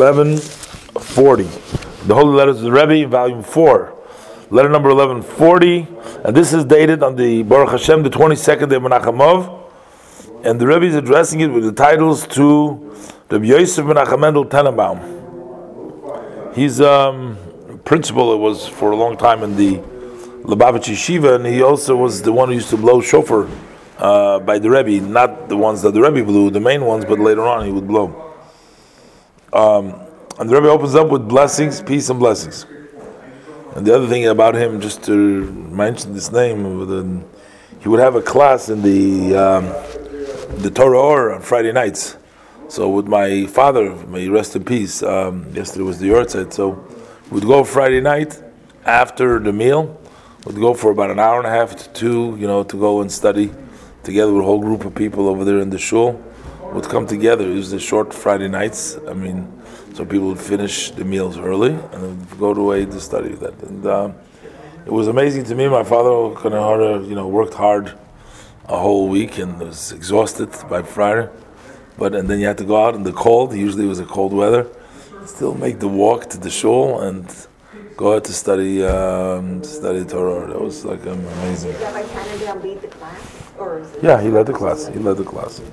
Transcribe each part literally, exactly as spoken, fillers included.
eleven forty. The Holy Letters of the Rebbe, volume four. Letter number eleven forty, and this is dated on the Baruch Hashem, the twenty-second day of Menachem Av, and the Rebbe is addressing it with the titles to Rabbi Yosef Menachem Mendel Tenenbaum. He's um, principal, it was for a long time in the Lubavitch Yeshiva, and he also was the one who used to blow shofar uh, by the Rebbe, not the ones that the Rebbe blew, the main ones, but later on he would blow. Um, and the Rebbe opens up with blessings, peace and blessings. And the other thing about him, just to mention this name, he would have a class in the um, the Torah Or on Friday nights. So with my father, may he rest in peace, um, yesterday was the Yortzeit, so we'd go Friday night after the meal, we'd go for about an hour and a half to two, you know, to go and study together with a whole group of people over there in the shul. We'd come together. It was the short Friday nights. I mean, so people would finish the meals early and then go away to study that. And uh, it was amazing to me. My father kind of hard, you know, worked hard a whole week and was exhausted by Friday. But and then you had to go out in the cold. Usually it was a cold weather. Still make the walk to the shul and go out to study um, study Torah. That was like amazing. Did Rabbi Tenenbaum lead the class, or is it yeah, he led the class. He led the class.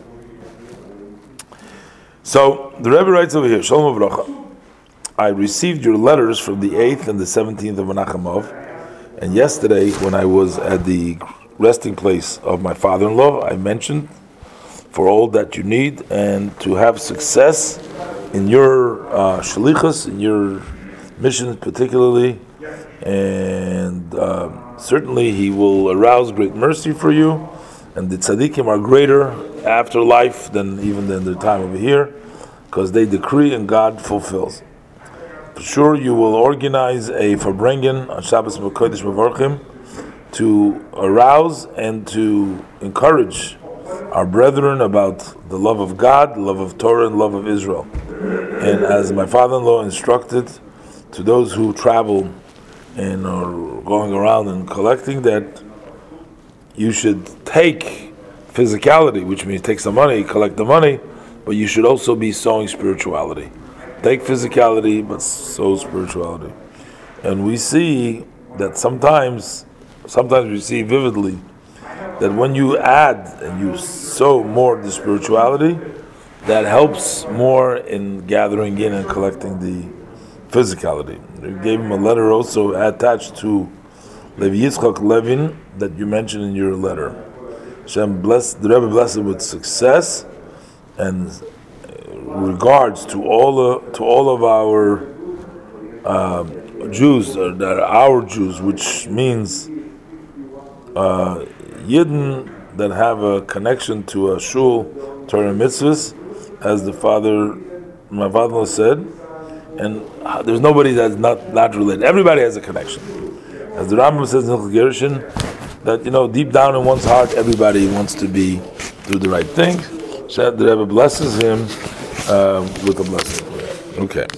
So the Rebbe writes over here, Shalom Avrocha. I received your letters from the eighth and the seventeenth of Menachem Av, and yesterday when I was at the resting place of my father-in-law, I mentioned for all that you need and to have success in your uh, shalichus, in your mission particularly, and um, certainly he will arouse great mercy for you, and the tzaddikim are greater after life than even in the time over here, because they decree and God fulfills. For sure, you will organize a Farbrengen on Shabbos Mekodesh Mevorchim to arouse and to encourage our brethren about the love of God, love of Torah, and love of Israel. And as my father-in-law instructed to those who travel and are going around and collecting, that you should take physicality, which means take some money, collect the money, but you should also be sowing spirituality. Take physicality, but sow spirituality. And we see that sometimes, sometimes we see vividly that when you add and you sow more the spirituality, that helps more in gathering in and collecting the physicality. We gave him a letter also attached to Levi Yitzchak Levin that you mentioned in your letter. Hashem bless the Rebbe, bless him with success and regards to all uh, to all of our uh, Jews, uh, that are our Jews, which means uh, Yidden that have a connection to a shul, Torah mitzvahs, as the father, my father said, and uh, there's nobody that's not not related. Everybody has a connection. As the Rambam says in Hilchos Gerushin, that, you know, deep down in one's heart, everybody wants to be do the right thing. So the Rebbe blesses him uh, with a blessing. Okay.